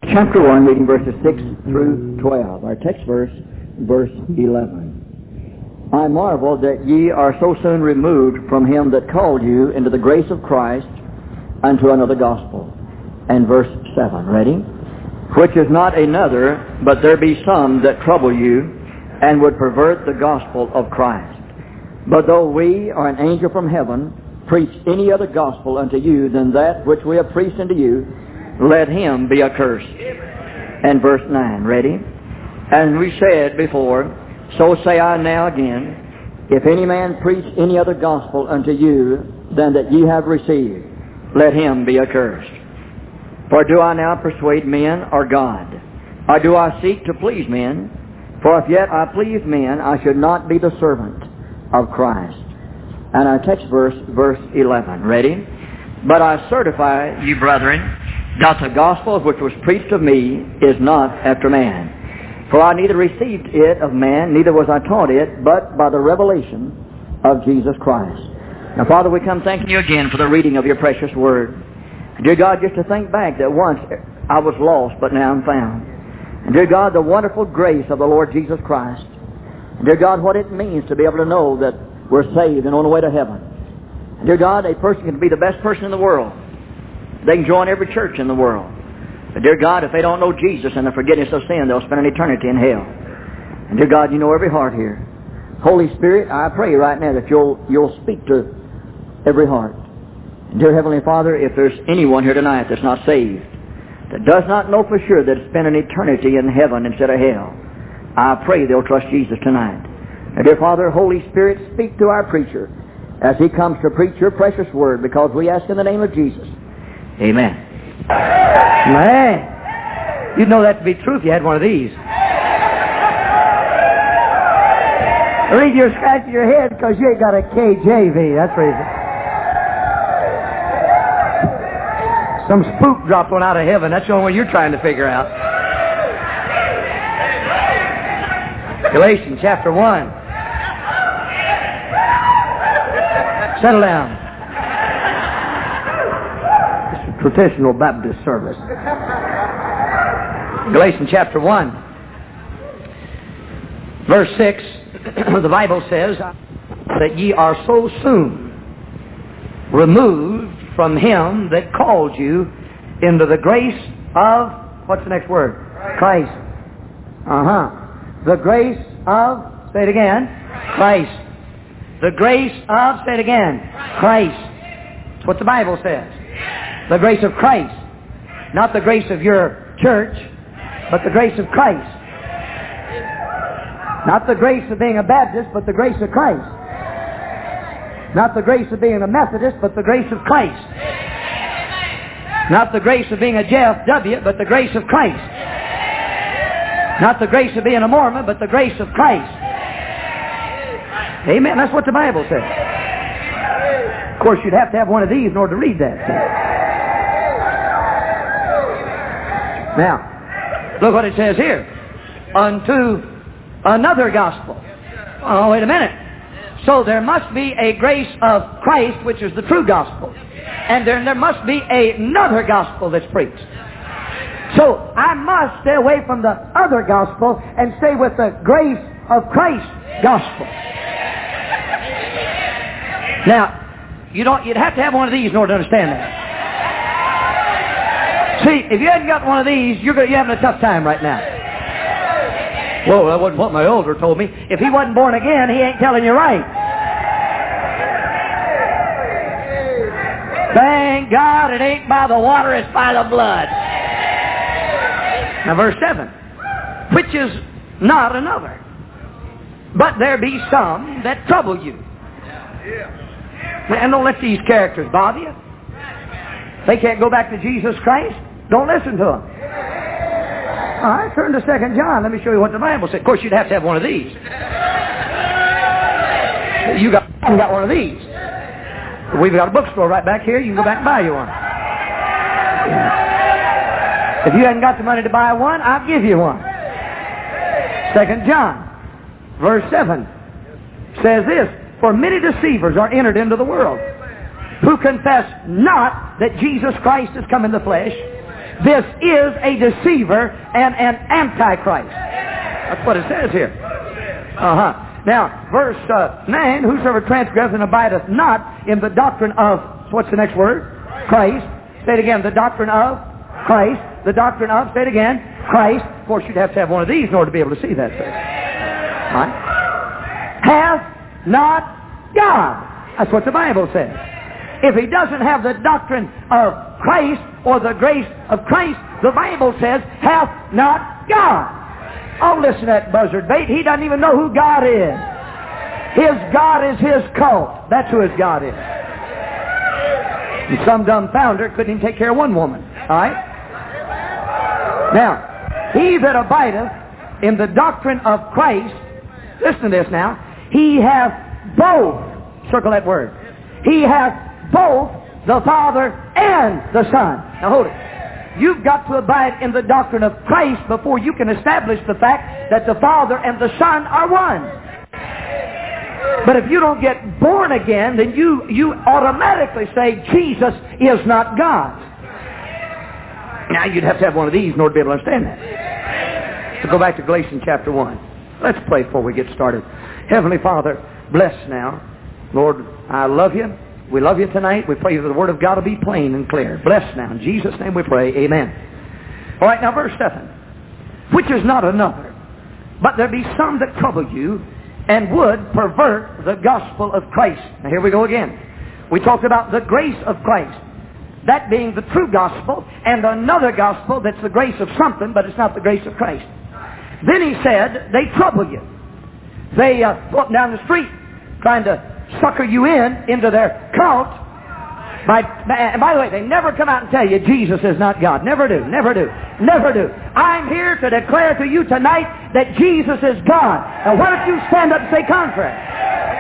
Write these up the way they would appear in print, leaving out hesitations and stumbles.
Chapter 1, reading verses 6 through 12. Our text verse, verse 11. I marvel that ye are so soon removed from him that called you into the grace of Christ unto another gospel. And verse 7, ready? Which is not another, but there be some that trouble you, and would pervert the gospel of Christ. But though we or an angel from heaven preach any other gospel unto you than that which we have preached unto you, let him be accursed. And verse 9, ready? And we said before, so say I now again, if any man preach any other gospel unto you than that ye have received, let him be accursed. For do I now persuade men or God? Or do I seek to please men? For if yet I please men, I should not be the servant of Christ. And our text verse, verse 11. Ready? But I certify you, brethren, that the gospel which was preached of me is not after man. For I neither received it of man, neither was I taught it, but by the revelation of Jesus Christ. Now, Father, we come thanking you again for the reading of your precious word. Dear God, just to think back that once I was lost, but now I'm found. And dear God, the wonderful grace of the Lord Jesus Christ. And dear God, what it means to be able to know that we're saved and on the way to heaven. And dear God, a person can be the best person in the world. They can join every church in the world. But dear God, if they don't know Jesus and the forgiveness of sin, they'll spend an eternity in hell. And dear God, you know every heart here. Holy Spirit, I pray right now that you'll speak to every heart. And dear Heavenly Father, if there's anyone here tonight that's not saved, that does not know for sure that it's spent an eternity in heaven instead of hell, I pray they'll trust Jesus tonight. And dear Father, Holy Spirit, speak to our preacher as he comes to preach your precious word, because we ask in the name of Jesus. Amen. Man, you'd know that to be true if you had one of these. I think you're scratching your head because you ain't got a KJV. That's the reason. Some spook dropped one out of heaven. That's the only one you're trying to figure out. Galatians chapter 1. Settle down. It's a traditional Baptist service. Galatians chapter 1. Verse 6. The Bible says that ye are so soon removed from him that called you into the grace of, what's the next word? Christ. The grace of, say it again, Christ. The grace of, say it again, Christ. That's what the Bible says. The grace of Christ. Not the grace of your church, but the grace of Christ. Not the grace of being a Baptist, but the grace of Christ. Not the grace of being a Methodist, but the grace of Christ. Not the grace of being a JFW, but the grace of Christ. Not the grace of being a Mormon, but the grace of Christ. Amen. That's what the Bible says. Of course, you'd have to have one of these in order to read that. Now, look what it says here. Unto another gospel. Oh, wait a minute. So there must be a grace of Christ, which is the true gospel. And then there must be another gospel that's preached. So I must stay away from the other gospel and stay with the grace of Christ gospel. Now, you'd have to have one of these in order to understand that. See, if you hadn't got one of these, you're having a tough time right now. Well, that wasn't what my elder told me. If he wasn't born again, he ain't telling you right. Thank God it ain't by the water, it's by the blood. Now verse 7. Which is not another, but there be some that trouble you. And don't let these characters bother you. They can't go back to Jesus Christ. Don't listen to them. All right, turn to 2 John. Let me show you what the Bible says. Of course, you'd have to have one of these. You haven't got one of these. We've got a bookstore right back here. You can go back and buy you one. If you hadn't got the money to buy one, I'll give you one. 2 John, verse 7 says this, for many deceivers are entered into the world, who confess not that Jesus Christ has come in the flesh. This is a deceiver and an antichrist. That's what it says here. Now, verse 9, whosoever transgresseth and abideth not in the doctrine of, what's the next word? Christ. Say it again, the doctrine of Christ. The doctrine of, say it again, Christ. Of course, you'd have to have one of these in order to be able to see that. All right? Hath not God. That's what the Bible says. If he doesn't have the doctrine of Christ or the grace of Christ, the Bible says, hath not God. Oh, listen to that buzzard bait. He doesn't even know who God is. His God is his cult. That's who his God is. And some dumb founder couldn't even take care of one woman. All right? Now, he that abideth in the doctrine of Christ, listen to this now, he hath both, circle that word, he hath both the Father and the Son. Now hold it. You've got to abide in the doctrine of Christ before you can establish the fact that the Father and the Son are one. But if you don't get born again, then you automatically say Jesus is not God. Now you'd have to have one of these in order to be able to understand that. So go back to Galatians chapter 1. Let's pray before we get started. Heavenly Father, bless now. Lord, I love you. We love you tonight. We pray that the Word of God will be plain and clear. Bless now. In Jesus' name we pray. Amen. All right, now verse 7. Which is not another, but there be some that trouble you and would pervert the gospel of Christ. Now here we go again. We talked about the grace of Christ. That being the true gospel, and another gospel that's the grace of something, but it's not the grace of Christ. Then he said, they trouble you. They go up down the street trying to sucker you into their cult. And by the way, they never come out and tell you Jesus is not God. Never do. Never do. Never do. I'm here to declare to you tonight that Jesus is God. Now why don't you stand up and say contrary?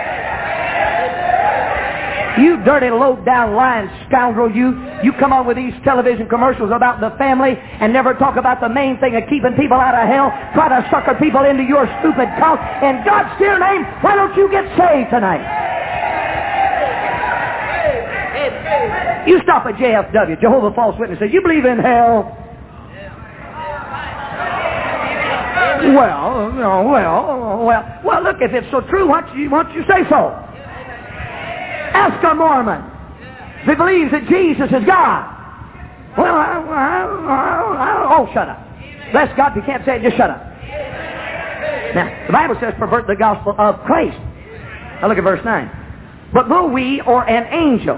You dirty, low-down, lying scoundrel, you come on with these television commercials about the family and never talk about the main thing of keeping people out of hell, try to sucker people into your stupid cult. In God's dear name, why don't you get saved tonight? You stop at JFW, Jehovah False Witnesses. You believe in hell? Well, look, if it's so true, why don't you say so? Ask a Mormon if he believes that Jesus is God. Well, shut up. Bless God, if you can't say it, just shut up. Now, the Bible says pervert the gospel of Christ. Now look at verse 9. But though we or an angel.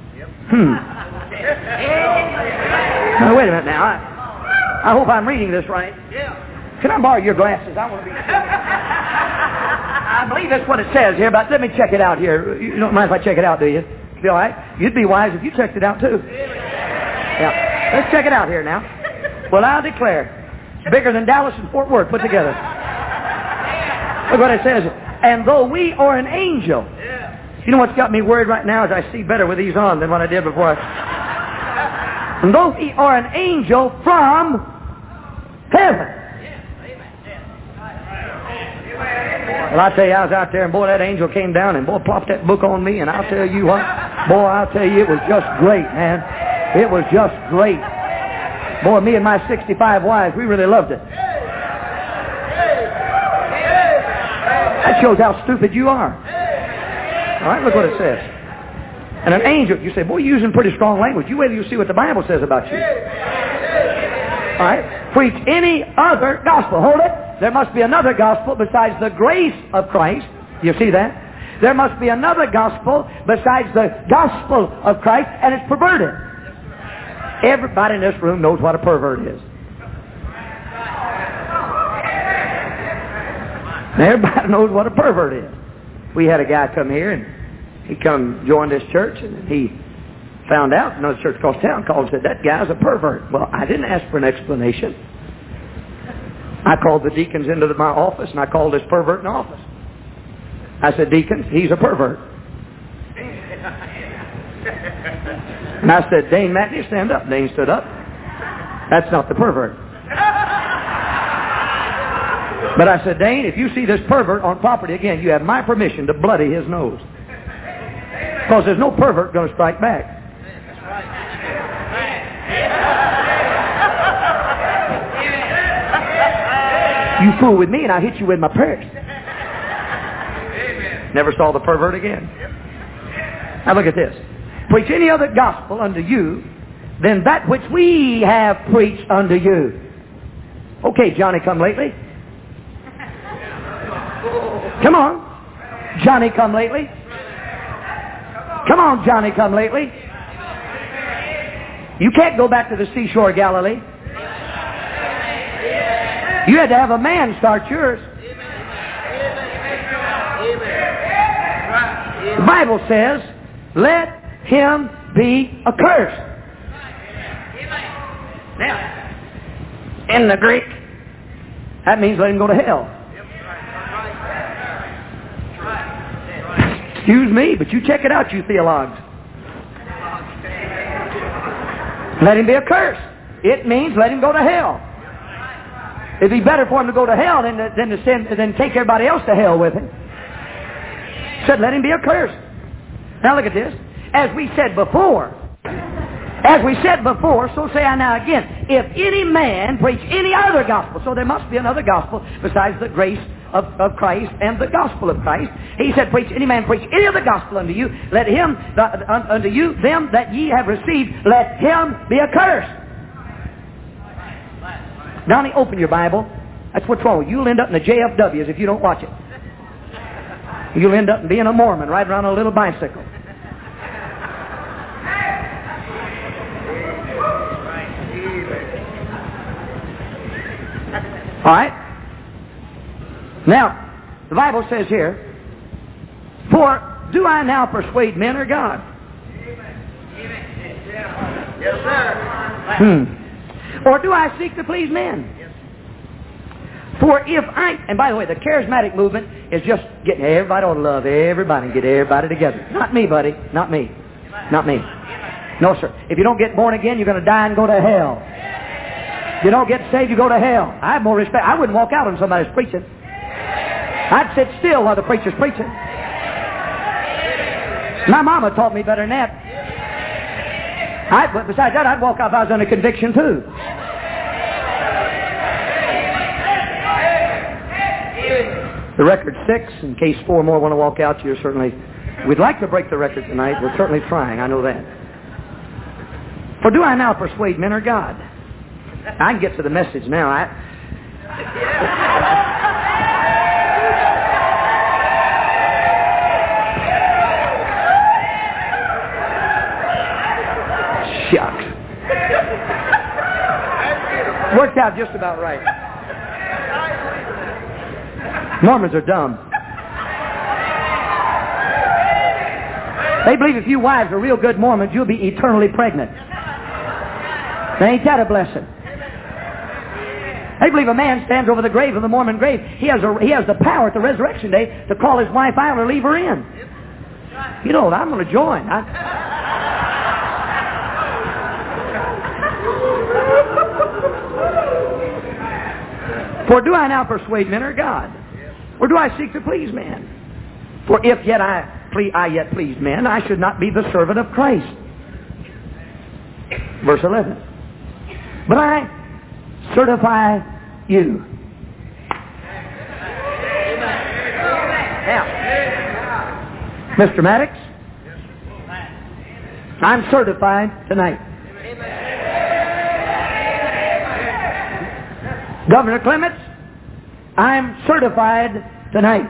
Now, wait a minute now. I hope I'm reading this right. Can I borrow your glasses? I want to be... I believe that's what it says here, but let me check it out here. You don't mind if I check it out, do you? Be all right? You'd be wise if you checked it out, too. Yeah. Let's check it out here now. Well, I'll declare, it's bigger than Dallas and Fort Worth put together. Look what it says. And though we are an angel. You know what's got me worried right now is I see better with these on than what I did before. And though we are an angel from heaven. Well, I tell you, I was out there, and boy, that angel came down, and boy, plopped that book on me, and I'll tell you what, boy, I'll tell you, it was just great, man. It was just great. Boy, me and my 65 wives, we really loved it. That shows how stupid you are. All right, look what it says. And an angel, you say, boy, you're using pretty strong language. You wait till you see what the Bible says about you. All right, preach any other gospel. Hold it. There must be another gospel besides the grace of Christ. You see that? There must be another gospel besides the gospel of Christ, and it's perverted. Everybody in this room knows what a pervert is. Everybody knows what a pervert is. We had a guy come here, and he come join this church, and he found out another church across town called and said, that guy's a pervert. Well, I didn't ask for an explanation. I called the deacons into my office, and I called this pervert in the office. I said, deacons, he's a pervert. And I said, Dane Matney, stand up. Dane stood up. That's not the pervert. But I said, Dane, if you see this pervert on property again, you have my permission to bloody his nose. Because there's no pervert going to strike back. You fool with me and I'll hit you with my purse. Never saw the pervert again. Now look at this. Preach any other gospel unto you than that which we have preached unto you. Okay, Johnny come lately. Come on. Johnny come lately. Come on, Johnny come lately. You can't go back to the seashore of Galilee. You had to have a man start yours. The Bible says, let him be accursed. Now, in the Greek, that means let him go to hell. Excuse me, but you check it out, you theologues. Let him be accursed. It means let him go to hell. It'd be better for him to go to hell than take everybody else to hell with him. Said, let him be accursed. Now look at this. As we said before, so say I now again, if any man preach any other gospel, so there must be another gospel besides the grace of Christ and the gospel of Christ. He said, preach any man preach any other gospel unto you, let him, unto you, them that ye have received, let him be accursed. Donnie, open your Bible. That's what's wrong. You'll end up in the JFWs if you don't watch it. You'll end up being a Mormon riding around on a little bicycle. All right? Now, the Bible says here, for do I now persuade men or God? Yes, sir. Or do I seek to please men? For if I... And by the way, the charismatic movement is just getting everybody to love everybody and get everybody together. Not me, buddy. Not me. Not me. No, sir. If you don't get born again, you're going to die and go to hell. If you don't get saved, you go to hell. I have more respect. I wouldn't walk out on somebody's preaching. I'd sit still while the preacher's preaching. My mama taught me better than that. But besides that, I'd walk out if I was under conviction too. The record's 6. In case 4 more want to walk out, you're certainly... We'd like to break the record tonight. We're certainly trying. I know that. For do I now persuade men or God? I can get to the message now. Shucks. Worked out just about right. Mormons are dumb. They believe if you wives are real good Mormons, you'll be eternally pregnant. Ain't that a blessing? They believe a man stands over the grave of the Mormon grave. He has the power at the resurrection day to call his wife out or leave her in. You know, I'm going to join. For do I now persuade men or God? Or do I seek to please men? For if yet I yet please men, I should not be the servant of Christ. Verse 11. But I certify you. Now, Mr. Maddox, I'm certified tonight. Governor Clements, I'm certified tonight.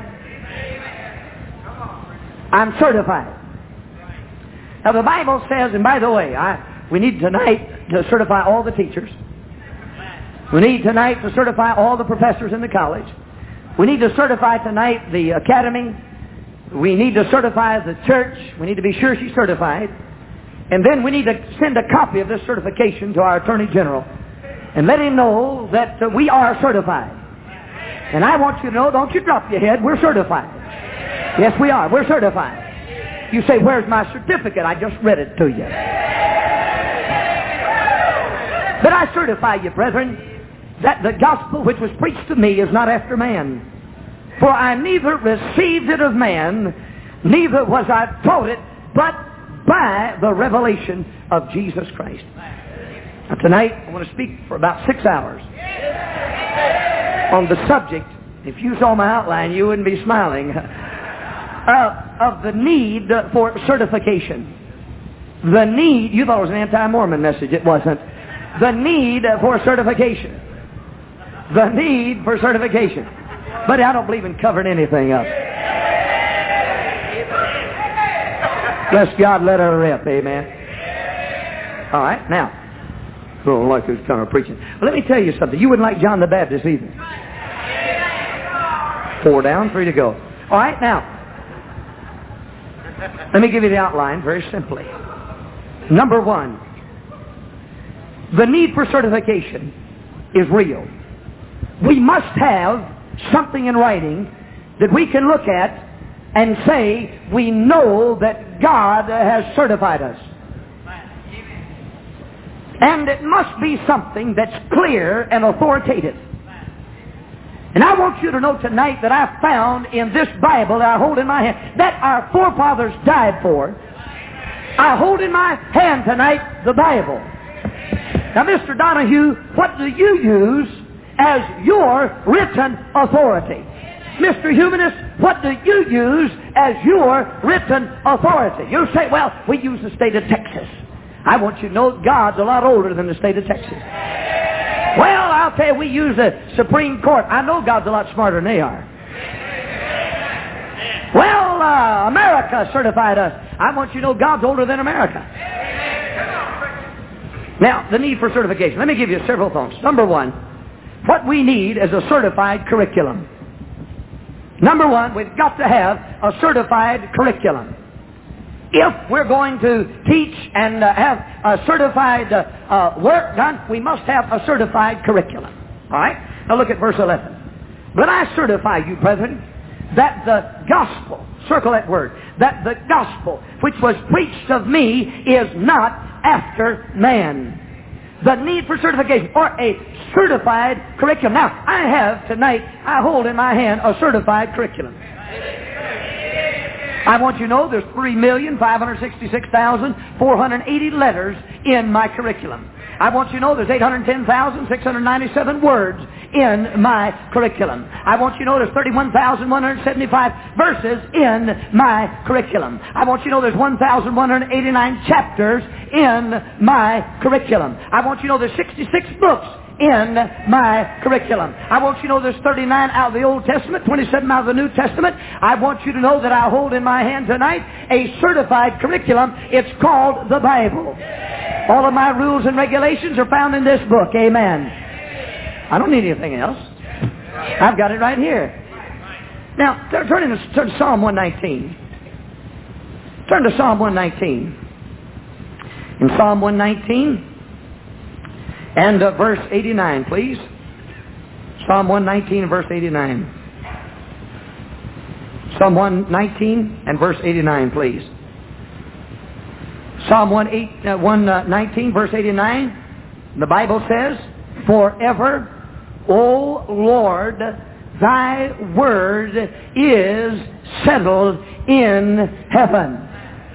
I'm certified. Now the Bible says, and by the way, we need tonight to certify all the teachers. We need tonight to certify all the professors in the college. We need to certify tonight the academy. We need to certify the church. We need to be sure she's certified. And then we need to send a copy of this certification to our Attorney General and let him know that we are certified. And I want you to know, don't you drop your head, we're certified. Yes, we are. We're certified. You say, where's my certificate? I just read it to you. But I certify you, brethren, that the gospel which was preached to me is not after man. For I neither received it of man, neither was I taught it, but by the revelation of Jesus Christ. Now tonight, I want to speak for about 6 hours. on the subject, if you saw my outline, you wouldn't be smiling, of the need for certification. The need, you thought it was an anti-Mormon message. It wasn't. The need for certification. The need for certification. But I don't believe in covering anything up. Bless God, let her rip. Amen. All right, now, I don't like this kind of preaching. Well, let me tell you something. You wouldn't like John the Baptist either. 4 down, 3 to go. All right, now, let me give you the outline very simply. Number 1, the need for certification is real. We must have something in writing that we can look at and say we know that God has certified us. And it must be something that's clear and authoritative. And I want you to know tonight that I found in this Bible that I hold in my hand, that our forefathers died for. I hold in my hand tonight the Bible. Now, Mr. Donahue, what do you use as your written authority? Mr. Humanist, what do you use as your written authority? You say, well, we use the state of Texas. I want you to know God's a lot older than the state of Texas. Well, I'll tell you, we use the Supreme Court. I know God's a lot smarter than they are. Well, America certified us. I want you to know God's older than America. Now, the need for certification. Let me give you several thoughts. Number 1, what we need is a certified curriculum. Number 1, we've got to have a certified curriculum. If we're going to teach and have a certified work done, we must have a certified curriculum. All right? Now look at verse 11. But I certify you, brethren, that the gospel, circle that word, that the gospel which was preached of me is not after man. The need for certification, or a certified curriculum. Now, I hold in my hand a certified curriculum. I want you to know there's 3,566,480 letters in my curriculum. I want you to know there's 810,697 words in my curriculum. I want you to know there's 31,175 verses in my curriculum. I want you to know there's 1,189 chapters in my curriculum. I want you to know there's 66 books in my curriculum. I want you to know there's 39 out of the Old Testament, 27 out of the New Testament. I want you to know that I hold in my hand tonight a certified curriculum. It's called the Bible. All of my rules and regulations are found in this book. Amen. I don't need anything else. I've got it right here. Now, turn to Psalm 119. Turn to Psalm 119. In Psalm 119, and verse 89, please. Psalm 119 and verse 89. Psalm 119 and verse 89, please. Psalm 119, verse 89. The Bible says, forever, O Lord, thy word is settled in heaven.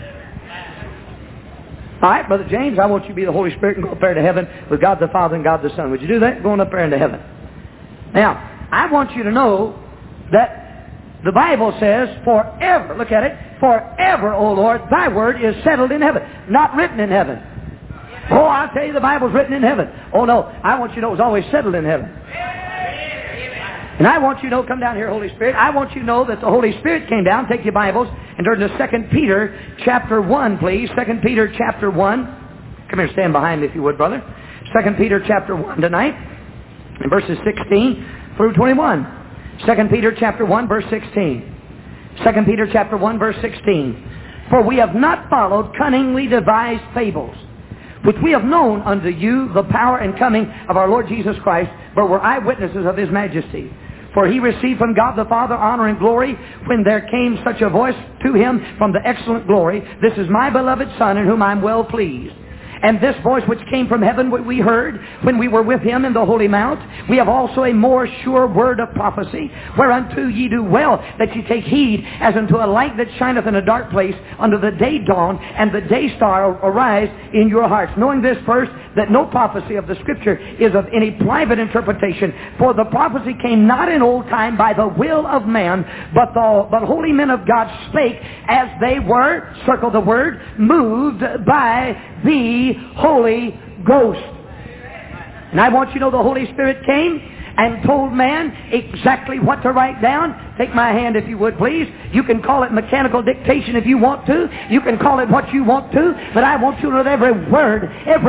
All right, Brother James, I want you to be the Holy Spirit and go up there to heaven with God the Father and God the Son. Would you do that? Going up there into heaven. Now, I want you to know that the Bible says, forever, look at it, forever, O Lord, thy word is settled in heaven, not written in heaven. Oh, I'll tell you the Bible's written in heaven. Oh, no, I want you to know it was always settled in heaven. And I want you to know, come down here, Holy Spirit, I want you to know that the Holy Spirit came down. Take your Bibles and turn to 2 Peter chapter 1, please. 2 Peter chapter 1. Come here, stand behind me if you would, brother. 2 Peter chapter 1 tonight, in verses 16 through 21. 2 Peter chapter 1, verse 16. 2 Peter chapter 1, verse 16. For we have not followed cunningly devised fables, which we have known unto you the power and coming of our Lord Jesus Christ, but were eyewitnesses of His majesty. For He received from God the Father honor and glory when there came such a voice to Him from the excellent glory, This is my beloved Son in whom I am well pleased. And this voice which came from heaven we heard when we were with him in the holy mount. We have also a more sure word of prophecy, whereunto ye do well that ye take heed, as unto a light that shineth in a dark place, unto the day dawn and the day star arise in your hearts. Knowing this first, that no prophecy of the Scripture is of any private interpretation. For the prophecy came not in old time by the will of man, but holy men of God spake as they were, circle the word, moved by the Holy Ghost. And I want you to know the Holy Spirit came and told man exactly what to write down. Take my hand if you would, please. You can call it mechanical dictation if you want to. You can call it what you want to. But I want you to know that every word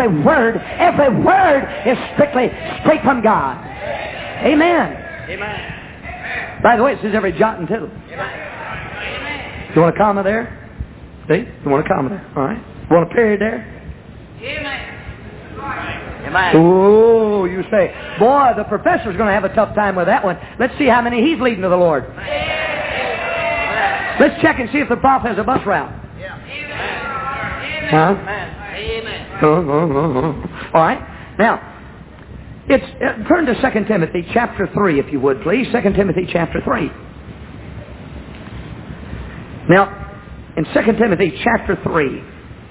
is strictly straight from God. Amen. Amen. By the way, it says every jot and tittle. You want a comma there? See? You want a comma there. All right. You want a period there? Amen. Oh, you say, boy, the professor's going to have a tough time with that one. Let's see how many he's leading to the Lord. Let's check and see if the prophet has a bus route. Huh? Amen. All right. Now, turn to 2 Timothy chapter 3, if you would, please. 2 Timothy chapter 3. Now, in 2 Timothy chapter 3,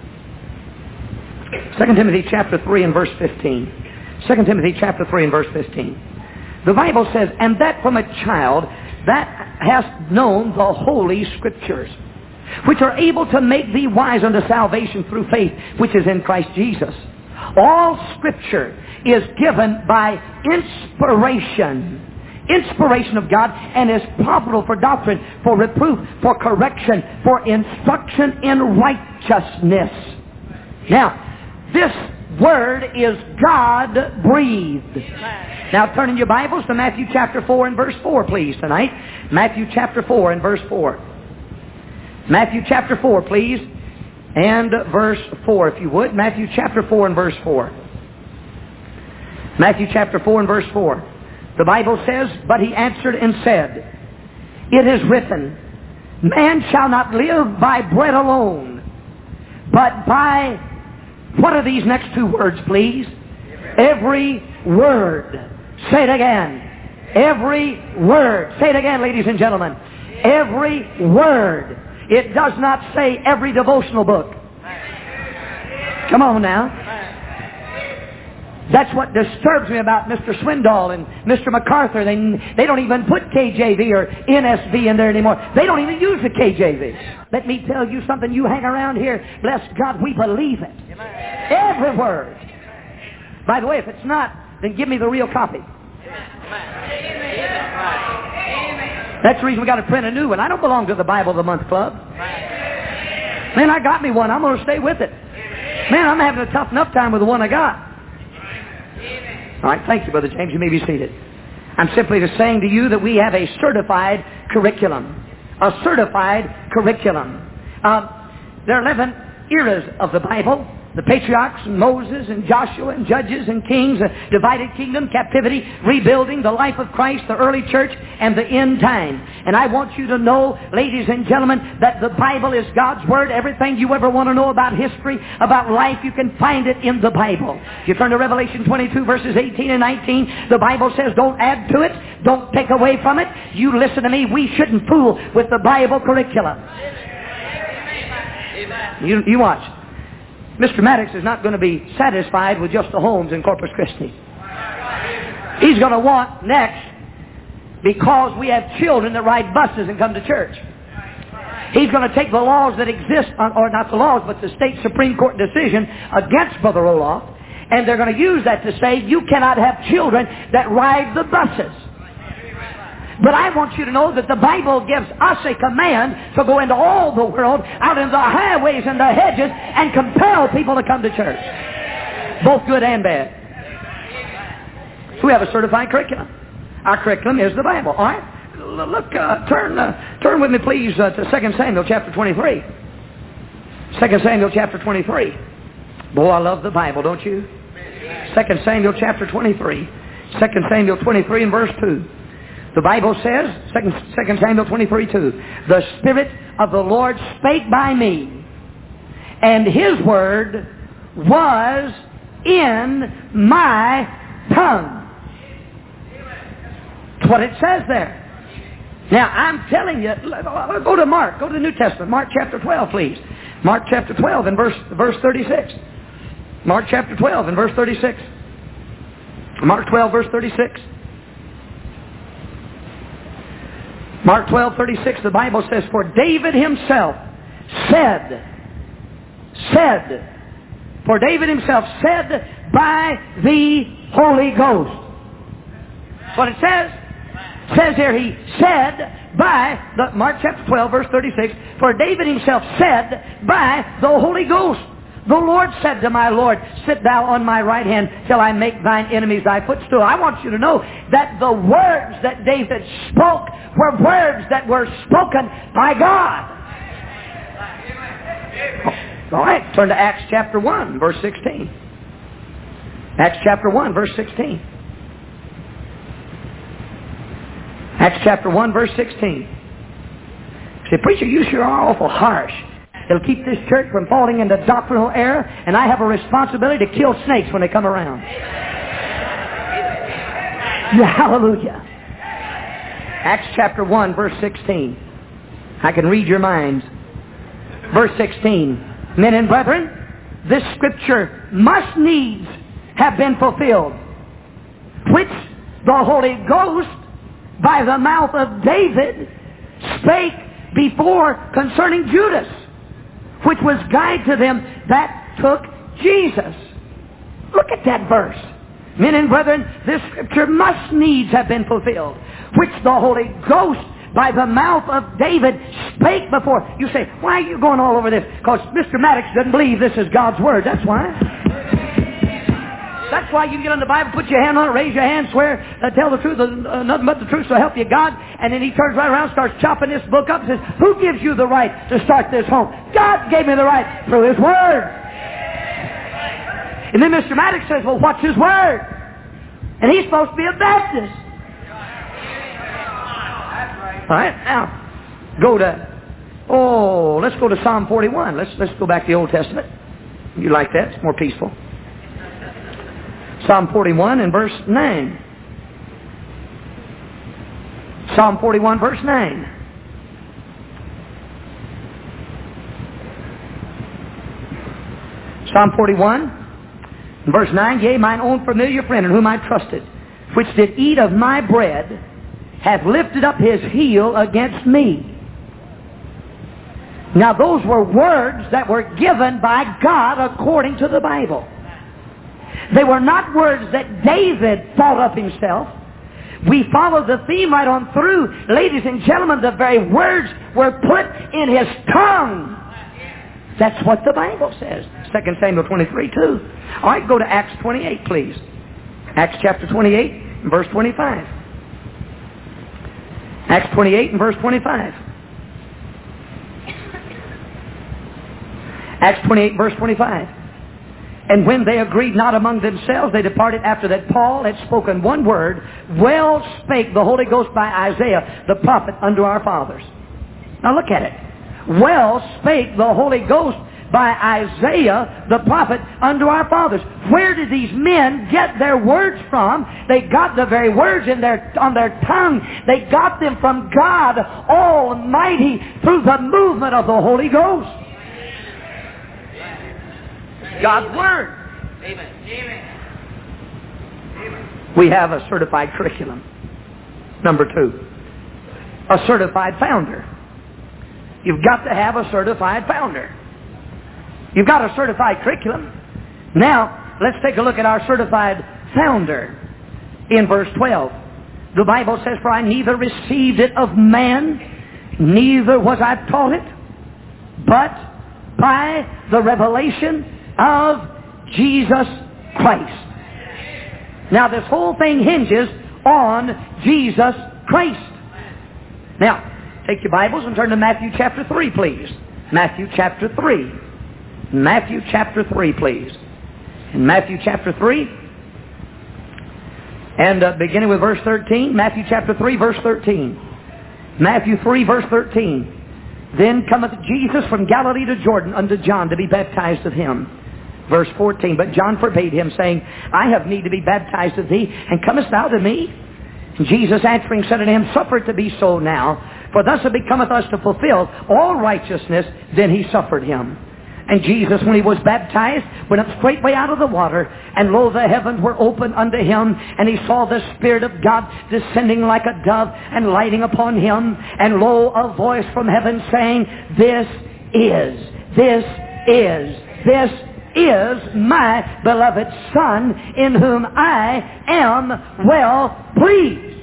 2 Timothy chapter 3 and verse 15. 2 Timothy chapter 3 and verse 15. The Bible says, and that from a child that hast known the Holy Scriptures, which are able to make thee wise unto salvation through faith, which is in Christ Jesus. All Scripture is given by inspiration of God, and is profitable for doctrine, for reproof, for correction, for instruction in righteousness. Now, this word is God-breathed. Now, turn in your Bibles to Matthew chapter 4 and verse 4, please, tonight. Matthew chapter 4 and verse 4. Matthew chapter 4, please, and verse 4, if you would. Matthew chapter 4 and verse 4. Matthew chapter 4 and verse 4. The Bible says, but he answered and said, it is written, man shall not live by bread alone, but by, what are these next two words, please? Every word. Say it again. Every word. Say it again, ladies and gentlemen. Every word. It does not say every devotional book. Come on now. That's what disturbs me about Mr. Swindoll and Mr. MacArthur. They don't even put KJV or NSV in there anymore. They don't even use the KJV. Let me tell you something. You hang around here, bless God, we believe it. Amen. Every word. By the way, if it's not, then give me the real copy. Amen. That's the reason we got to print a new one. I don't belong to the Bible of the Month Club. Man, I got me one. I'm going to stay with it. Man, I'm having a tough enough time with the one I got. All right, thank you, Brother James. You may be seated. I'm simply just saying to you that we have a certified curriculum. A certified curriculum. There are 11 eras of the Bible. The patriarchs, and Moses, and Joshua, and judges, and kings, a divided kingdom, captivity, rebuilding, the life of Christ, the early church, and the end time. And I want you to know, ladies and gentlemen, that the Bible is God's Word. Everything you ever want to know about history, about life, you can find it in the Bible. If you turn to Revelation 22, verses 18 and 19, the Bible says, don't add to it, don't take away from it. You listen to me, we shouldn't fool with the Bible curriculum. You watch. Mr. Maddox is not going to be satisfied with just the homes in Corpus Christi. He's going to want next, because we have children that ride buses and come to church. He's going to take the laws that exist, or not the laws, but the state Supreme Court decision against Brother Roloff, and they're going to use that to say you cannot have children that ride the buses. But I want you to know that the Bible gives us a command to go into all the world, out in the highways and the hedges, and compel people to come to church. Both good and bad. So we have a certified curriculum. Our curriculum is the Bible. All right? Look, turn with me, please, to 2 Samuel chapter 23. 2 Samuel chapter 23. Boy, I love the Bible, don't you? 2 Samuel chapter 23. 2 Samuel 23 and verse 2. The Bible says, 2 Samuel 23:2, the Spirit of the Lord spake by me, and His word was in my tongue. That's what it says there. Now, I'm telling you, go to Mark. Go to the New Testament. Mark chapter 12, please. Mark chapter 12 and verse 36. Mark chapter 12 and verse 36. Mark 12, verse 36. Mark 12:36, the Bible says, for David himself said, for David himself said by the Holy Ghost. That's what it says. It says here, he said by the, Mark chapter 12, verse 36, for David himself said by the Holy Ghost. The Lord said to my Lord, sit thou on my right hand till I make thine enemies thy footstool. I want you to know that the words that David spoke were words that were spoken by God. All right, turn to Acts chapter 1, verse 16. Acts chapter 1, verse 16. Acts chapter 1, verse 16. Say, preacher, you sure are awful harsh. It'll keep this church from falling into doctrinal error, and I have a responsibility to kill snakes when they come around. Yeah, hallelujah. Acts chapter 1, verse 16. I can read your minds. Verse 16. Men and brethren, this scripture must needs have been fulfilled, which the Holy Ghost by the mouth of David spake before concerning Judas, which was guide to them that took Jesus. Look at that verse. Men and brethren, this scripture must needs have been fulfilled, which the Holy Ghost by the mouth of David spake before. You say, why are you going all over this? Because Mr. Maddox doesn't believe this is God's Word. That's why. That's why you can get on the Bible, put your hand on it, raise your hand, swear, tell the truth, nothing but the truth, so help you God. And then he turns right around, starts chopping this book up, and says, who gives you the right to start this home? God gave me the right through His Word. And then Mr. Maddox says, well, what's His Word? And he's supposed to be a Baptist. All right, now, let's go to Psalm 41. Let's go back to the Old Testament. You like that? It's more peaceful. Psalm 41 and verse 9. Psalm 41, verse 9. Psalm 41, verse 9. Yea, mine own familiar friend in whom I trusted, which did eat of my bread, hath lifted up his heel against me. Now those were words that were given by God according to the Bible. They were not words that David thought of himself. We follow the theme right on through. Ladies and gentlemen, the very words were put in his tongue. That's what the Bible says. 2 Samuel 23, 2. All right, go to Acts 28, please. Acts chapter 28, verse 25. Acts 28 and verse 25. Acts 28, verse 25. And when they agreed not among themselves, they departed after that Paul had spoken one word. Well spake the Holy Ghost by Isaiah the prophet unto our fathers. Now look at it. Well spake the Holy Ghost by Isaiah the prophet unto our fathers. Where did these men get their words from? They got the very words on their tongue. They got them from God Almighty through the movement of the Holy Ghost. God's Word. Amen. We have a certified curriculum. Number 2, a certified founder. You've got to have a certified founder. You've got a certified curriculum. Now, let's take a look at our certified founder in verse 12. The Bible says, for I neither received it of man, neither was I taught it, but by the revelation of Jesus Christ. Now this whole thing hinges on Jesus Christ. Now, take your Bibles and turn to Matthew chapter 3, please. Matthew chapter 3. Matthew chapter 3, please. In Matthew chapter 3, and beginning with verse 13, Matthew chapter 3, verse 13. Matthew 3, verse 13. Then cometh Jesus from Galilee to Jordan unto John to be baptized of him. Verse 14, but John forbade him, saying, I have need to be baptized of thee, and comest thou to me? And Jesus answering said unto him, Suffer it to be so now, for thus it becometh us to fulfill all righteousness. Then he suffered him. And Jesus, when he was baptized, went up straightway out of the water, and lo, the heavens were opened unto him, and he saw the Spirit of God descending like a dove, and lighting upon him. And lo, a voice from heaven saying, This is my beloved Son, in whom I am well pleased.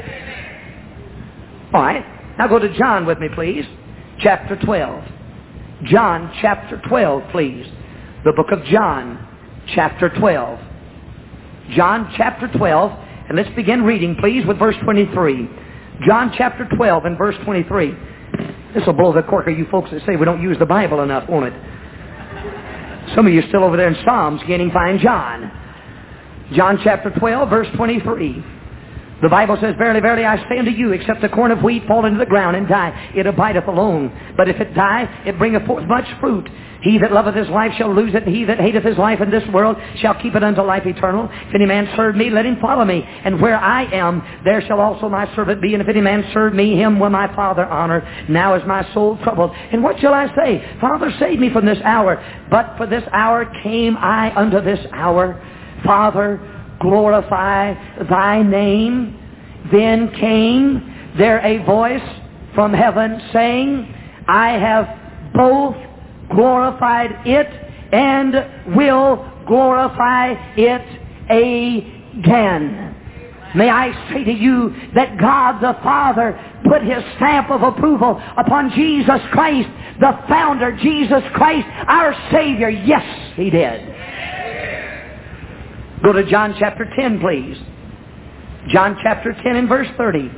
All right, now go to John with me, please. Chapter 12. John chapter 12, please. The book of John, chapter 12. John chapter 12, and let's begin reading, please, with verse 23. John chapter 12 and verse 23. This will blow the cork of you folks that say we don't use the Bible enough, won't it? Some of you are still over there in Psalms getting fine John. John chapter 12, verse 23. The Bible says, Verily, verily, I say unto you, except a corn of wheat fall into the ground and die, it abideth alone. But if it die, it bringeth forth much fruit. He that loveth his life shall lose it, and he that hateth his life in this world shall keep it unto life eternal. If any man serve me, let him follow me. And where I am, there shall also my servant be. And if any man serve me, him will my Father honor. Now is my soul troubled. And what shall I say? Father, save me from this hour. But for this hour came I unto this hour. Father, glorify thy name. Then came there a voice from heaven saying, I have both glorified it and will glorify it again. May I say to you that God the Father put His stamp of approval upon Jesus Christ, the founder, Jesus Christ, our Savior. Yes, He did. Go to John chapter 10, please. John chapter 10 and verse 30.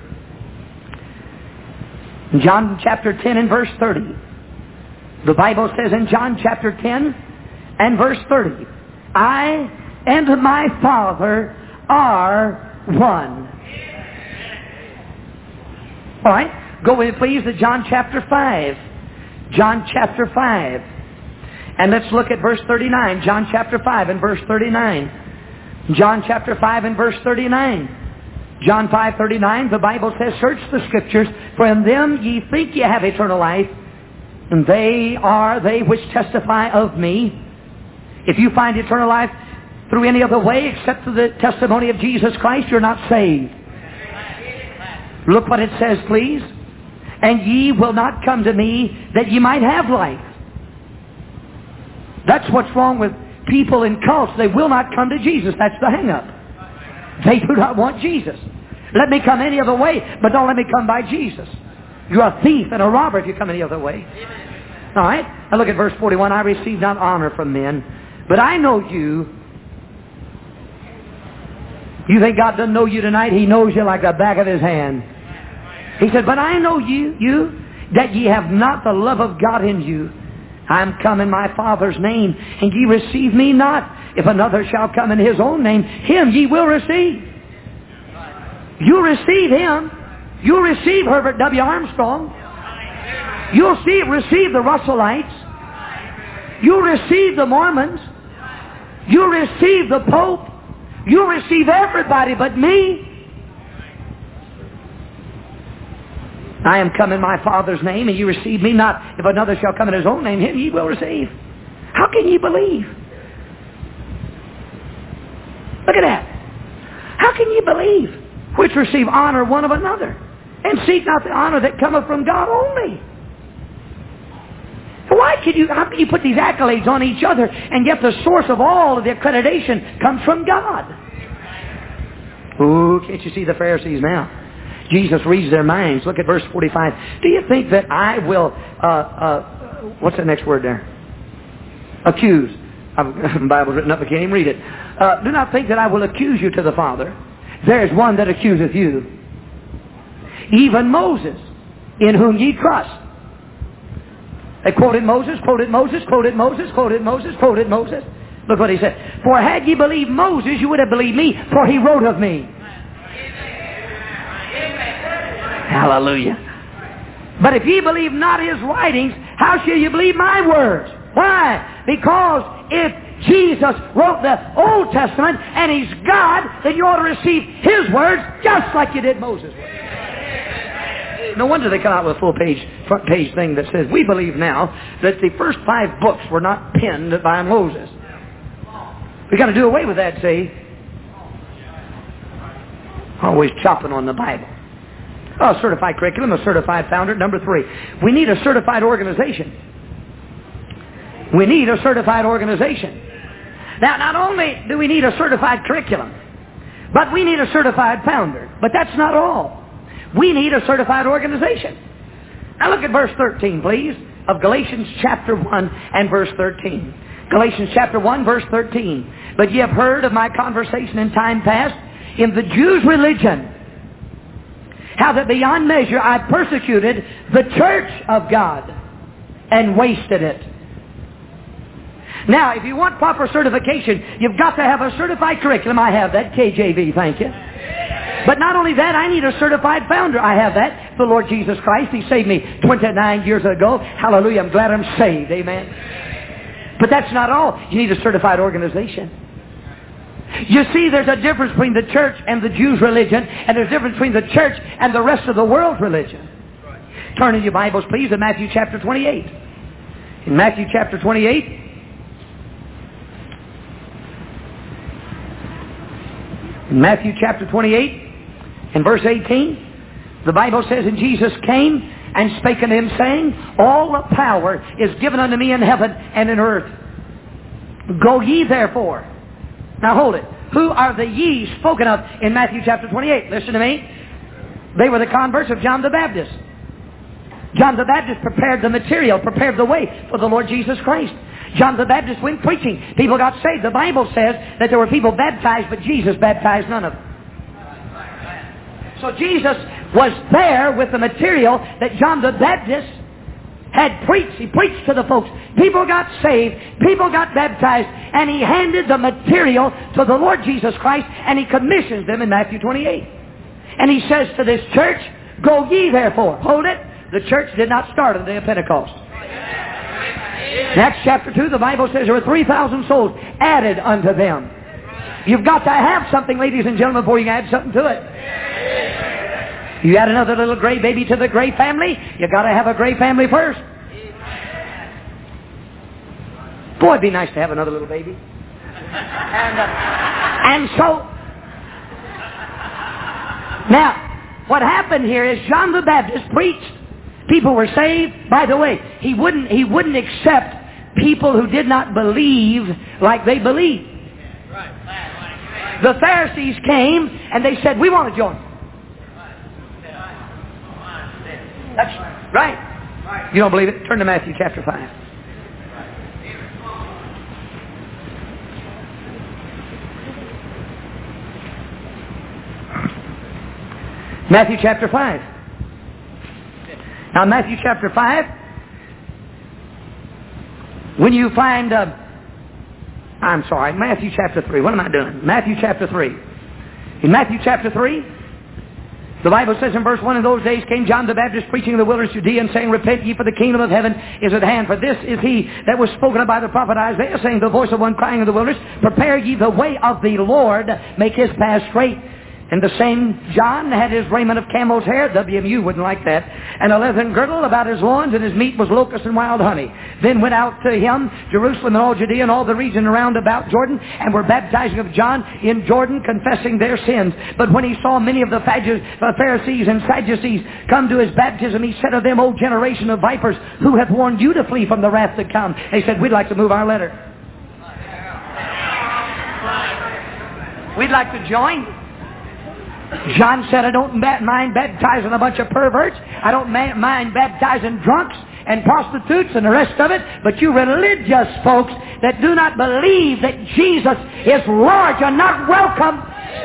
John chapter 10 and verse 30. The Bible says in John chapter 10 and verse 30, I and my Father are one. All right, go with me please to John chapter 5. John chapter 5. And let's look at verse 39. John chapter 5 and verse 39. John chapter 5 and verse 39. John 5:39, the Bible says, Search the Scriptures, for in them ye think ye have eternal life, and they are they which testify of me. If you find eternal life through any other way except through the testimony of Jesus Christ, you're not saved. Look what it says, please. And ye will not come to me that ye might have life. That's what's wrong with people in cults. They will not come to Jesus. That's the hang-up. They do not want Jesus. Let me come any other way, but don't let me come by Jesus. You're a thief and a robber if you come any other way. All right? Now look at verse 41. I receive not honor from men, but I know you. You think God doesn't know you tonight? He knows you like the back of His hand. He said, but I know you, that ye have not the love of God in you. I am come in my Father's name, and ye receive me not. If another shall come in His own name, him ye will receive. You receive him. You'll receive Herbert W. Armstrong. You'll receive the Russellites. You'll receive the Mormons. You'll receive the Pope. You'll receive everybody but me. I am come in my Father's name, and ye receive me not. If another shall come in His own name, him ye will receive. How can ye believe? Look at that. How can ye believe? Which receive honor one of another, and seek not the honor that cometh from God only. How can you put these accolades on each other, and yet the source of all of the accreditation comes from God? Oh, can't you see the Pharisees now? Jesus reads their minds. Look at verse 45. Do you think that I will, what's the next word there? Accuse. The Bible's written up, I can't even read it. Do not think that I will accuse you to the Father. There is one that accuseth you, even Moses, in whom ye trust. They quoted Moses, quoted Moses, quoted Moses, quoted Moses, quoted Moses. Look what he said. For had ye believed Moses, you would have believed me, for he wrote of me. Hallelujah. But if ye believe not his writings, how shall you believe my words? Why? Because if Jesus wrote the Old Testament, and He's God, then you ought to receive His words just like you did Moses' words. No wonder they come out with a front page thing that says, we believe now that the first 5 books were not penned by Moses. We've got to do away with that, see? Always chopping on the Bible. Oh, certified curriculum, a certified founder. Number 3, we need a certified organization. We need a certified organization. Now, not only do we need a certified curriculum, but we need a certified founder. But that's not all. We need a certified organization. Now look at verse 13, please, of Galatians chapter 1 and verse 13. Galatians chapter 1, verse 13. But ye have heard of my conversation in time past in the Jews' religion, how that beyond measure I persecuted the church of God and wasted it. Now, if you want proper certification, you've got to have a certified curriculum. I have that, KJV, thank you. But not only that, I need a certified founder. I have that, the Lord Jesus Christ. He saved me 29 years ago. Hallelujah, I'm glad I'm saved, amen. But that's not all. You need a certified organization. You see, there's a difference between the church and the Jews' religion, and there's a difference between the church and the rest of the world's religion. Turn in your Bibles, please, to Matthew chapter 28. In Matthew chapter 28, Matthew chapter 28 and verse 18, the Bible says, and Jesus came and spake unto him, saying, all the power is given unto me in heaven and in earth. Go ye therefore. Now hold it. Who are the ye spoken of in Matthew chapter 28? Listen to me. They were the converts of John the Baptist. John the Baptist prepared the material, prepared the way for the Lord Jesus Christ. John the Baptist went preaching. People got saved. The Bible says that there were people baptized, but Jesus baptized none of them. So Jesus was there with the material that John the Baptist had preached. He preached to the folks. People got saved. People got baptized. And He handed the material to the Lord Jesus Christ, and He commissions them in Matthew 28. And He says to this church, go ye therefore. Hold it. The church did not start on the day of Pentecost. In Acts chapter 2, the Bible says there were 3,000 souls added unto them. You've got to have something, ladies and gentlemen, before you can add something to it. You add another little gray baby to the gray family, you've got to have a gray family first. Boy, it'd be nice to have another little baby. And so, now, what happened here is John the Baptist preached. People were saved. By the way, he wouldn't accept people who did not believe like they believed. The Pharisees came and they said, we want to join. That's right. You don't believe it? Turn to Matthew chapter 5. Matthew chapter 5. Now, Matthew chapter 5, when you find, Matthew chapter 3. What am I doing? Matthew chapter 3. In Matthew chapter 3, the Bible says in verse 1, in those days came John the Baptist preaching in the wilderness of Judea and saying, repent ye, for the kingdom of heaven is at hand. For this is he that was spoken of by the prophet Isaiah, saying, the voice of one crying in the wilderness, prepare ye the way of the Lord, make his path straight. And the same John had his raiment of camel's hair, WMU wouldn't like that, and a leathern girdle about his loins, and his meat was locusts and wild honey. Then went out to him Jerusalem and all Judea and all the region around about Jordan, and were baptizing of John in Jordan, confessing their sins. But when he saw many of the Pharisees and Sadducees come to his baptism, he said of them, O generation of vipers, who hath warned you to flee from the wrath to come? They said, we'd like to move our letter. We'd like to join. John said, I don't mind baptizing a bunch of perverts. I don't mind baptizing drunks and prostitutes and the rest of it. But you religious folks that do not believe that Jesus is Lord, you're not welcome.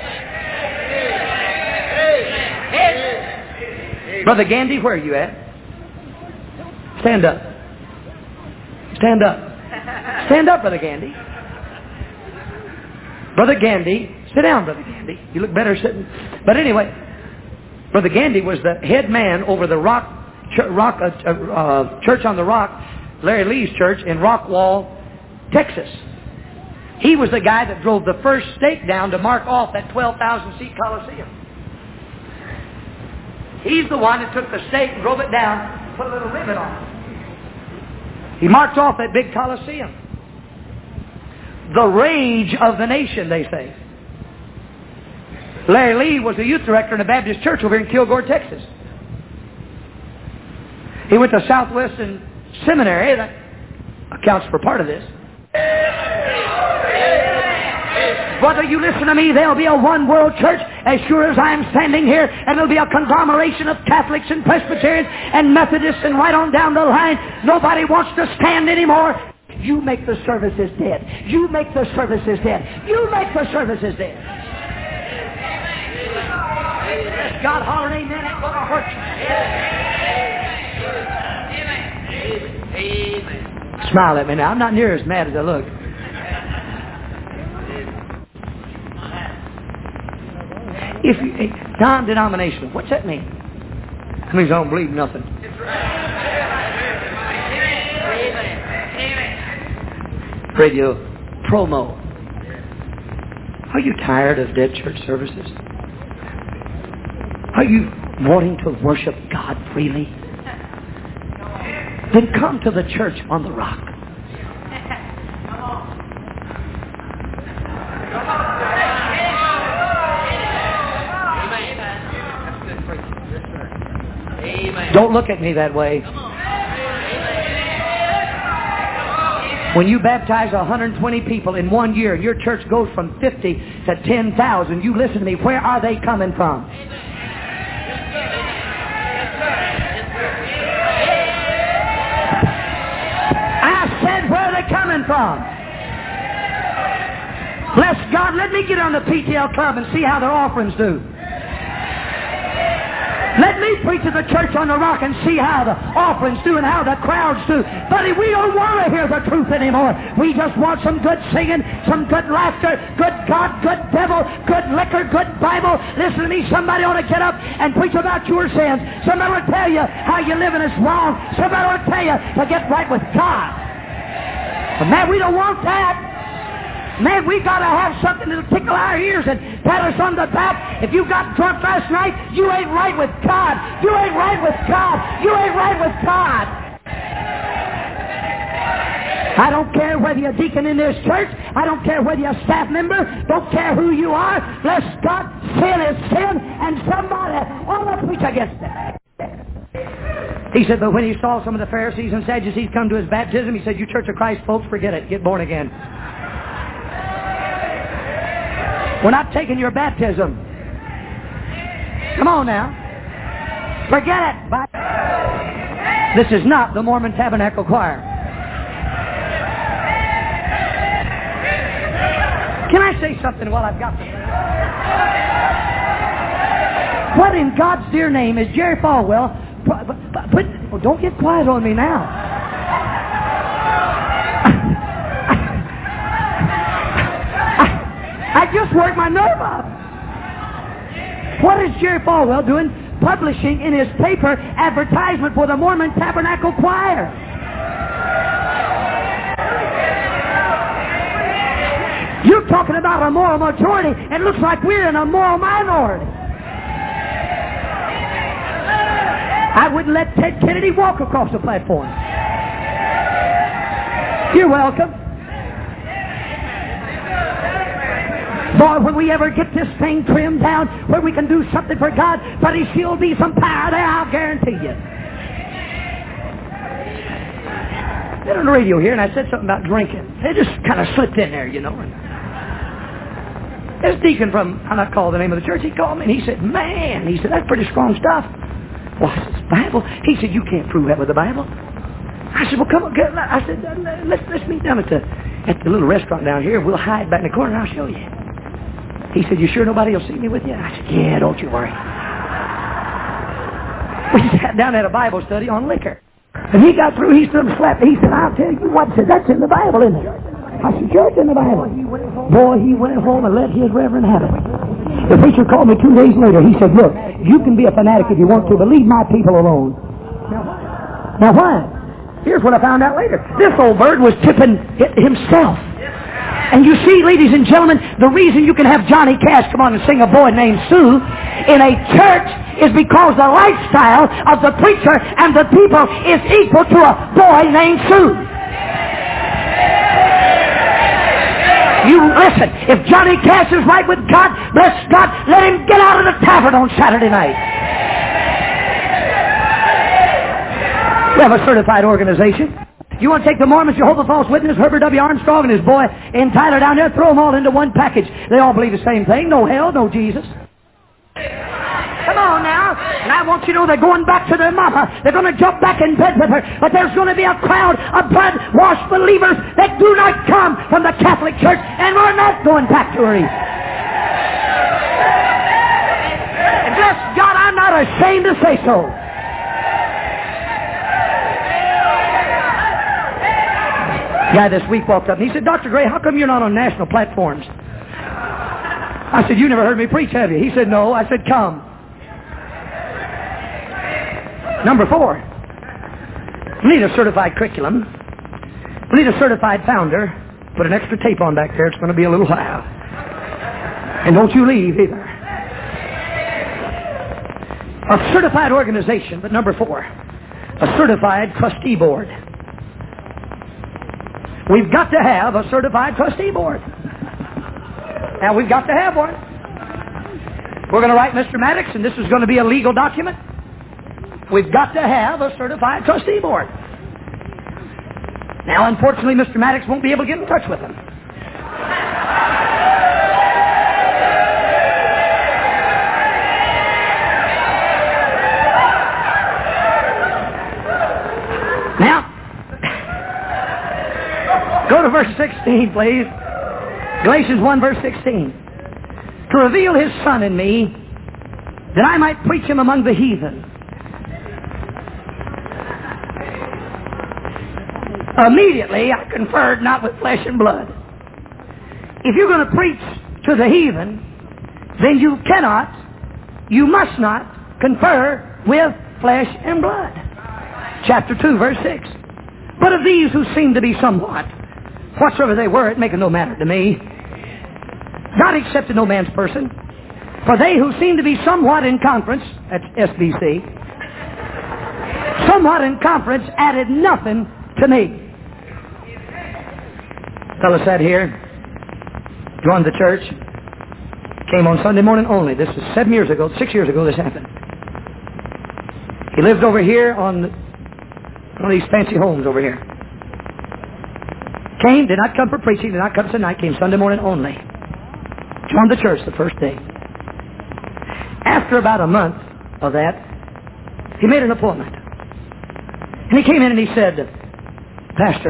Brother Gandy, where are you at? Stand up. Stand up. Stand up, Brother Gandy. Brother Gandy. Sit down, Brother Gandy. You look better sitting. But anyway, Brother Gandy was the head man over the Church on the Rock, Larry Lee's church in Rockwall, Texas. He was the guy that drove the first stake down to mark off that 12,000-seat Coliseum. He's the one that took the stake and drove it down, put a little ribbon on it. He marked off that big Coliseum. The rage of the nation, they say. Larry Lee was the youth director in a Baptist church over in Kilgore, Texas. He went to Southwestern Seminary. That accounts for part of this. Brother, you listen to me. There'll be a one-world church as sure as I'm standing here, and there'll be a conglomeration of Catholics and Presbyterians and Methodists and right on down the line. Nobody wants to stand anymore. You make the services dead. You make the services dead. You make the services dead. Yes, God, holler amen. Ain't gonna hurt you. Amen. Smile at me now. I'm not near as mad as I look. If you, non-denominational, what's that mean? That means I don't believe nothing. Radio promo. Are you tired of dead church services? Are you wanting to worship God freely? Then come to the church on the rock. Don't look at me that way. When you baptize 120 people in 1 year, and your church goes from 50 to 10,000, you listen to me. Where are they coming from? I said, where are they coming from? Bless God, let me get on the PTL club and see how their offerings do. Let me preach to the church on the rock and see how the offerings do and how the crowds do. Buddy, we don't want to hear the truth anymore. We just want some good singing, some good laughter, good God, good devil, good liquor, good Bible. Listen to me, somebody ought to get up and preach about your sins. Somebody will tell you how you're living is wrong. Somebody will tell you to get right with God. But man, we don't want that. Man, we got to have something that'll tickle our ears and pat us on the back. If you got drunk last night, you ain't right with God. You ain't right with God. You ain't right with God. I don't care whether you're a deacon in this church. I don't care whether you're a staff member. Don't care who you are. Bless God, sin is sin, and somebody ought to preach against it. He said, but when he saw some of the Pharisees and Sadducees come to his baptism, he said, you Church of Christ folks, forget it. Get born again. We're not taking your baptism. Come on now. Forget it. Bye. This is not the Mormon Tabernacle Choir. Can I say something while I've got this? What in God's dear name is Jerry Falwell? But don't get quiet on me now. I just worked my nerve up. What is Jerry Falwell doing? Publishing in his paper advertisement for the Mormon Tabernacle Choir. You're talking about a moral majority. It looks like we're in a moral minority. I wouldn't let Ted Kennedy walk across the platform. You're welcome. Boy, when we ever get this thing trimmed down where we can do something for God, but there still be some power there, I'll guarantee you. I been on the radio here and I said something about drinking. It just kind of slipped in there, you know. This deacon from, I'm not calling the name of the church, he called me and he said, man, he said, that's pretty strong stuff. Well, I said, Bible? He said, you can't prove that with the Bible. I said, well, come on. I said, let's meet down at the little restaurant down here. We'll hide back in the corner and I'll show you. He said, you sure nobody will see me with you? I said, yeah, don't you worry. We sat down at a Bible study on liquor. And he got through, he stood and slapped me. He said, I'll tell you what, said, that's in the Bible, isn't it? I said, sure, it's in the Bible. Boy, he went home and let his reverend have it. The preacher called me 2 days later. He said, look, you can be a fanatic if you want to, but leave my people alone. Now why? Here's what I found out later. This old bird was tipping himself. And you see, ladies and gentlemen, the reason you can have Johnny Cash come on and sing A Boy Named Sue in a church is because the lifestyle of the preacher and the people is equal to A Boy Named Sue. You listen, if Johnny Cash is right with God, bless God, let him get out of the tavern on Saturday night. We have a certified organization. You want to take the Mormons, Jehovah's False Witness, Herbert W. Armstrong and his boy and Tyler down there, throw them all into one package. They all believe the same thing. No hell, no Jesus. Come on now. And I want you to know they're going back to their mama. They're going to jump back in bed with her. But there's going to be a crowd of blood-washed believers that do not come from the Catholic Church, and we're not going back to her either. And bless God, I'm not ashamed to say so. Guy this week walked up and he said, Dr. Gray, how come you're not on national platforms? I said, you never heard me preach, have you? He said, no. I said, come. Number 4. We need a certified curriculum. We need a certified founder. Put an extra tape on back there. It's going to be a little while. And don't you leave either. A certified organization, but number 4, a certified trustee board. We've got to have a certified trustee board. Now, we've got to have one. We're going to write Mr. Maddox, and this is going to be a legal document. We've got to have a certified trustee board. Now, unfortunately, Mr. Maddox won't be able to get in touch with them. Now, go to verse 16, please. Galatians 1, verse 16. To reveal His Son in me, that I might preach Him among the heathen. Immediately, I conferred not with flesh and blood. If you're going to preach to the heathen, then you cannot, you must not confer with flesh and blood. Chapter 2, verse 6. But of these who seem to be somewhat, whatsoever they were, it maketh no matter to me. God accepted no man's person. For they who seem to be somewhat in conference, that's SBC, somewhat in conference added nothing to me. Fellow sat here, joined the church, came on Sunday morning only. This is 6 years ago this happened. He lived over here on one of these fancy homes over here. Came, did not come for preaching, did not come tonight, came Sunday morning only. Joined the church the first day. After about a month of that, he made an appointment. And he came in and he said, Pastor,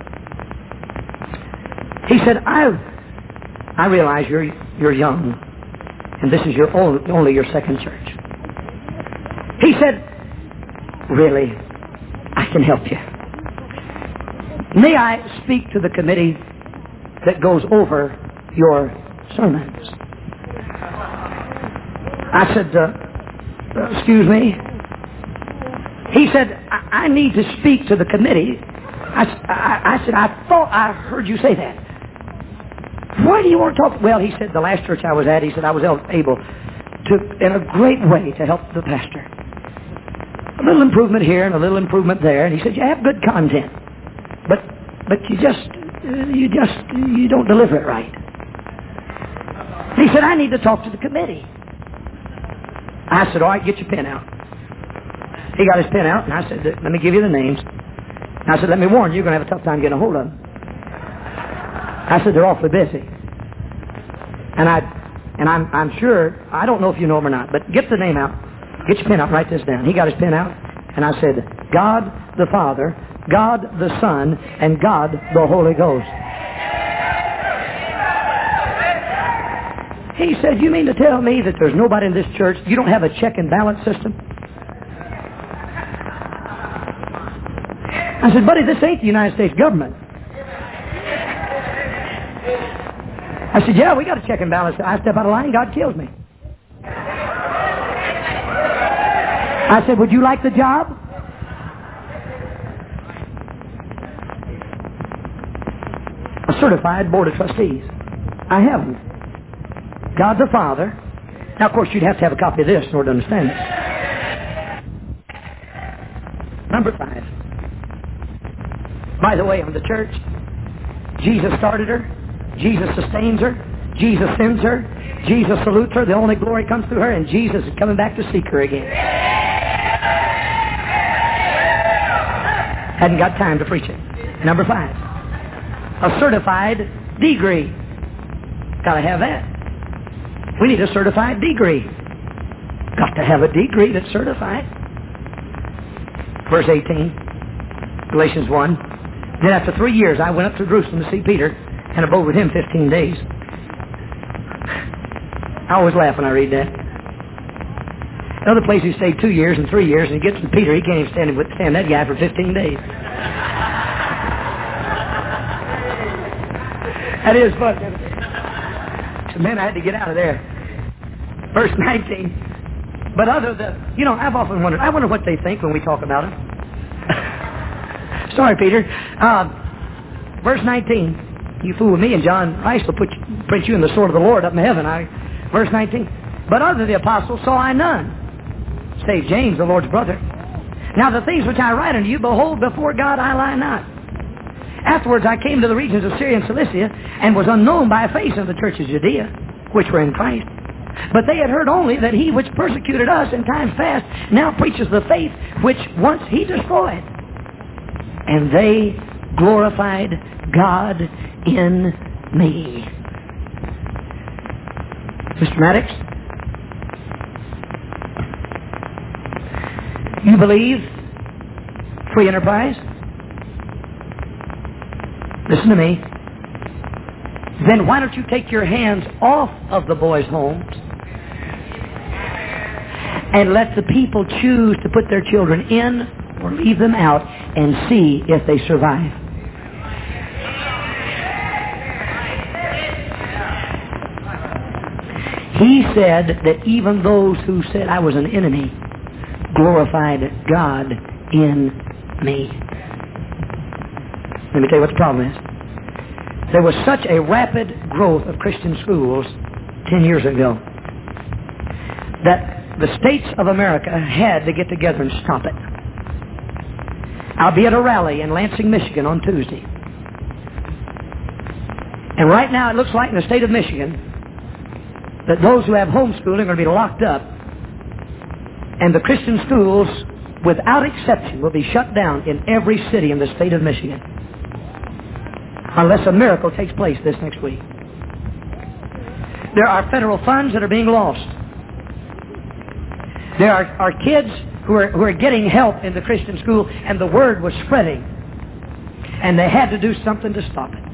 he said, I realize you're young, and this is only your second church. He said, really, I can help you. May I speak to the committee that goes over your sermons? I said, excuse me? He said, I need to speak to the committee. I said, I thought I heard you say that. Why do you want to talk? Well, he said, the last church I was at, he said, I was able to, in a great way, to help the pastor. A little improvement here and a little improvement there. And he said, you have good content. But you don't deliver it right. He said, I need to talk to the committee. I said, all right, get your pen out. He got his pen out, and I said, let me give you the names. And I said, let me warn you, you're going to have a tough time getting a hold of them. I said, they're awfully busy. And I'm sure, I don't know if you know them or not, but get the name out. Get your pen out, write this down. He got his pen out, and I said, God the Father, God the Son, and God the Holy Ghost. He said, you mean to tell me that there's nobody in this church, you don't have a check and balance system? I said, buddy, this ain't the United States government. I said, yeah, we got a check and balance. I step out of line, God kills me. I said, would you like the job? A certified board of trustees. I have them. God the Father. Now, of course, you'd have to have a copy of this in order to understand it. Number 5. By the way, on the church, Jesus started her. Jesus sustains her. Jesus sends her. Jesus salutes her. The only glory comes through her, and Jesus is coming back to seek her again. Hadn't got time to preach it. Number 5. A certified degree. Got to have that. We need a certified degree. Got to have a degree that's certified. Verse 18, Galatians 1. Then after 3 years I went up to Jerusalem to see Peter and abode with him 15 days. I always laugh when I read that. Another place he stayed 2 years and 3 years, and he gets to Peter, he can't even stand that guy for 15 days. That is fun. So, man, I had to get out of there. Verse 19. But I've often wondered, I wonder what they think when we talk about him. Sorry, Peter. Verse 19. You fool with me, and John Rice will print you in the sword of the Lord up in heaven. Verse 19. But other the apostles saw I none, save James, the Lord's brother. Now the things which I write unto you, behold, before God I lie not. Afterwards I came to the regions of Syria and Cilicia, and was unknown by a face in the church of Judea, which were in Christ. But they had heard only that he which persecuted us in times past now preaches the faith which once he destroyed. And they glorified God in me. Mr. Maddox, you believe free enterprise? Listen to me. Then why don't you take your hands off of the boys' homes and let the people choose to put their children in or leave them out and see if they survive? He said that even those who said I was an enemy glorified God in me. Let me tell you what the problem is. There was such a rapid growth of Christian schools 10 years ago that the states of America had to get together and stop it. I'll be at a rally in Lansing, Michigan on Tuesday. And right now it looks like in the state of Michigan that those who have homeschooling are going to be locked up, and the Christian schools, without exception, will be shut down in every city in the state of Michigan. Unless a miracle takes place this next week. There are federal funds that are being lost. There are kids who are getting help in the Christian school, and the word was spreading. And they had to do something to stop it.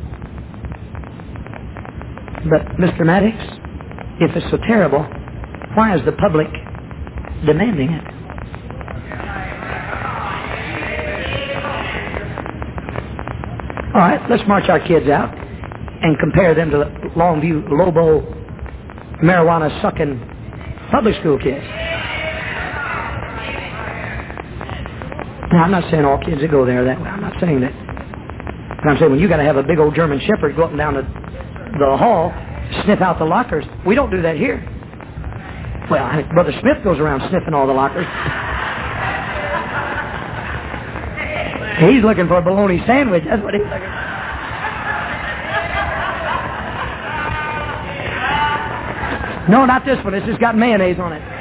But, Mr. Maddox, if it's so terrible, why is the public demanding it? All right, let's march our kids out and compare them to the Longview, Lobo, marijuana-sucking public school kids. Now, I'm not saying all kids that go there that way. I'm not saying that. But I'm saying when you got to have a big old German Shepherd go up and down the hall, sniff out the lockers. We don't do that here. Well, I think Brother Smith goes around sniffing all the lockers. He's looking for a bologna sandwich. That's what he's looking for. No, not this one. It's just got mayonnaise on it.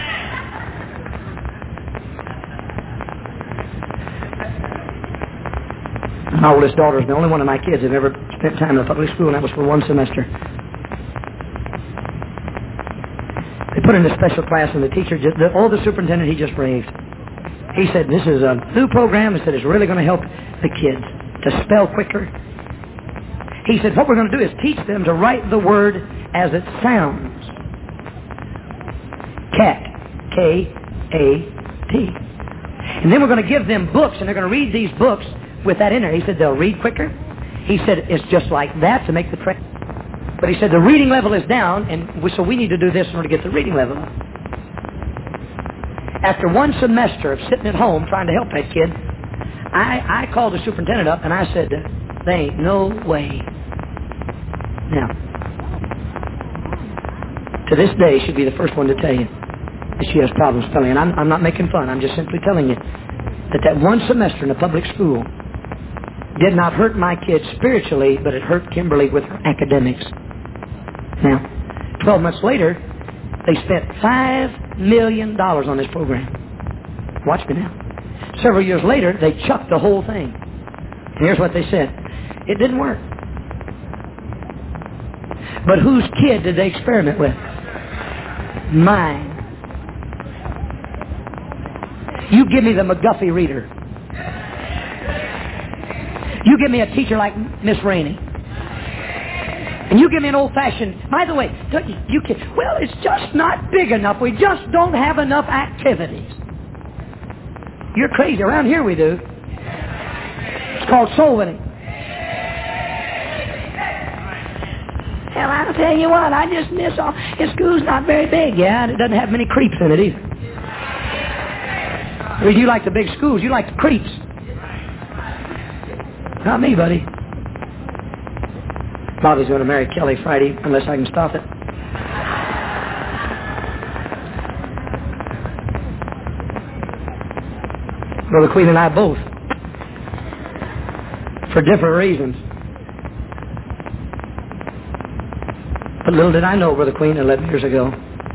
My oldest daughter is the only one of my kids that ever spent time in a public school, and that was for 1 semester. They put her in a special class, and the teacher, the superintendent, he just raved. He said, this is a new program. He said, it's really going to help the kids to spell quicker. He said, what we're going to do is teach them to write the word as it sounds. Cat. K-A-T. And then we're going to give them books, and they're going to read these books with that in there. He said, they'll read quicker. He said, it's just like that to make the trick. But he said, the reading level is down, and so we need to do this in order to get the reading level up. After 1 semester of sitting at home trying to help that kid, I called the superintendent up and I said, there ain't no way Now, to this day, she'd be the first one to tell you that she has problems spelling. And I'm not making fun. I'm just simply telling you that one semester in a public school did not hurt my kids spiritually, but it hurt Kimberly with her academics. Now, 12 months later, they spent $5 million on this program. Watch me now. Several years later, they chucked the whole thing. And here's what they said. It didn't work. But whose kid did they experiment with? Mine. You give me the McGuffey reader. You give me a teacher like Miss Rainey. And you give me an old-fashioned... By the way, you can... Well, it's just not big enough. We just don't have enough activities. You're crazy. Around here we do. It's called soul winning. Well, I'll tell you what, I just miss all... His school's not very big, yeah, and it doesn't have many creeps in it either. Well, you like the big schools, you like the creeps. Not me, buddy. Bobby's going to marry Kelly Friday, unless I can stop it. Brother Queen and I both. For different reasons. But little did I know, Brother Queen, 11 years ago,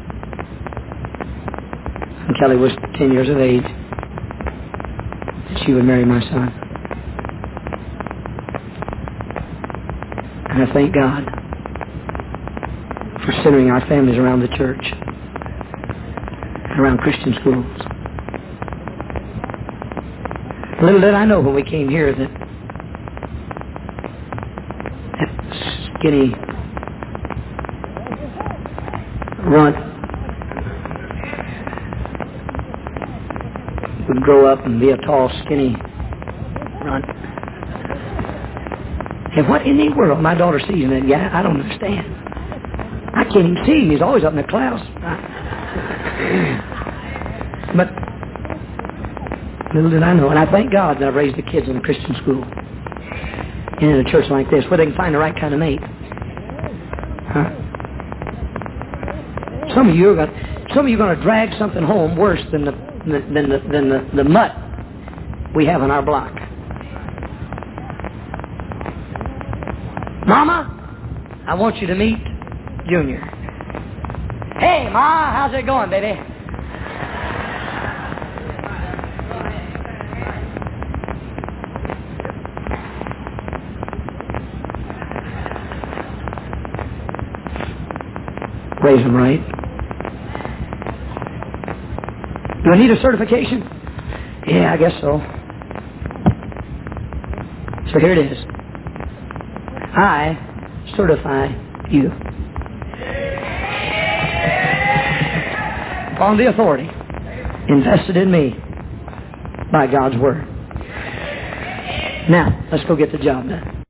when Kelly was 10 years of age, that she would marry my son. And I thank God for centering our families around the church, around Christian schools. Little did I know when we came here that skinny runt would grow up and be a tall, skinny runt. And what in the world my daughter sees in that guy, I don't understand. I can't even see him. He's always up in the clouds. But little did I know. And I thank God that I've raised the kids in a Christian school and in a church like this where they can find the right kind of mate. Huh? Some of you are going to drag something home worse than the mutt we have in our block. Mama, I want you to meet Junior. Hey, Ma, how's it going, baby? Raise them right. Do I need a certification? Yeah, I guess so. So here it is. I certify you. On the authority invested in me by God's Word. Now, let's go get the job done.